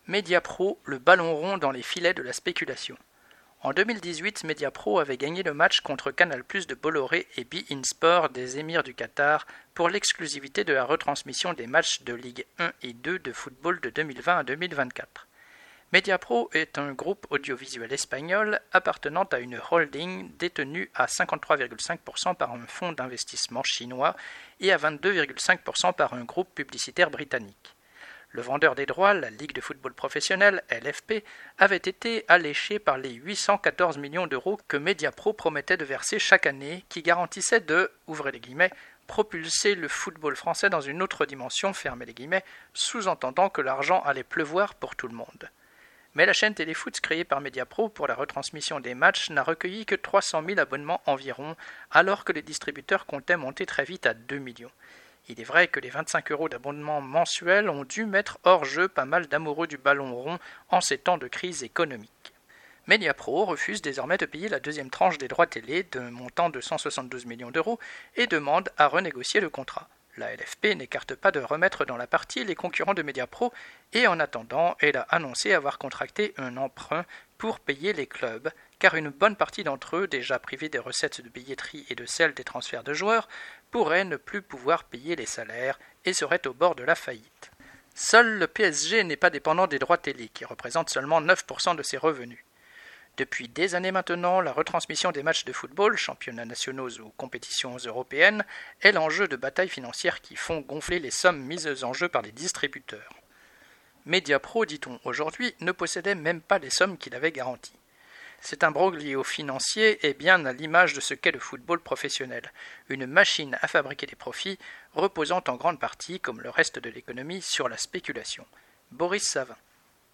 Mediapro, le ballon rond dans les filets de la spéculation. En 2018, Mediapro avait gagné le match contre Canal+ de Bolloré et beIN Sport des Émirs du Qatar pour l'exclusivité de la retransmission des matchs de Ligue 1 et 2 de football de 2020 à 2024. Mediapro est un groupe audiovisuel espagnol appartenant à une holding détenue à 53,5% par un fonds d'investissement chinois et à 22,5% par un groupe publicitaire britannique. Le vendeur des droits, la Ligue de football professionnel, LFP, avait été alléché par les 814 millions d'euros que Mediapro promettait de verser chaque année, qui garantissaient de, ouvrez les guillemets, propulser le football français dans une autre dimension, fermez les guillemets, sous-entendant que l'argent allait pleuvoir pour tout le monde. Mais la chaîne Téléfoot créée par Mediapro pour la retransmission des matchs n'a recueilli que 300 000 abonnements environ, alors que les distributeurs comptaient monter très vite à 2 millions. Il est vrai que les 25 € d'abonnement mensuel ont dû mettre hors jeu pas mal d'amoureux du ballon rond en ces temps de crise économique. Mediapro refuse désormais de payer la deuxième tranche des droits télé d'un montant de 172 millions d'euros et demande à renégocier le contrat. La LFP n'écarte pas de remettre dans la partie les concurrents de Mediapro et en attendant, elle a annoncé avoir contracté un emprunt pour payer les clubs, car une bonne partie d'entre eux, déjà privés des recettes de billetterie et de celles des transferts de joueurs, pourraient ne plus pouvoir payer les salaires et seraient au bord de la faillite. Seul le PSG n'est pas dépendant des droits télé, qui représentent seulement 9% de ses revenus. Depuis des années maintenant, la retransmission des matchs de football, championnats nationaux ou compétitions européennes, est l'enjeu de batailles financières qui font gonfler les sommes mises en jeu par les distributeurs. Mediapro, dit-on aujourd'hui, ne possédait même pas les sommes qu'il avait garanties. Cet imbroglio financier est bien à l'image de ce qu'est le football professionnel, une machine à fabriquer des profits, reposant en grande partie, comme le reste de l'économie, sur la spéculation. Boris Savin.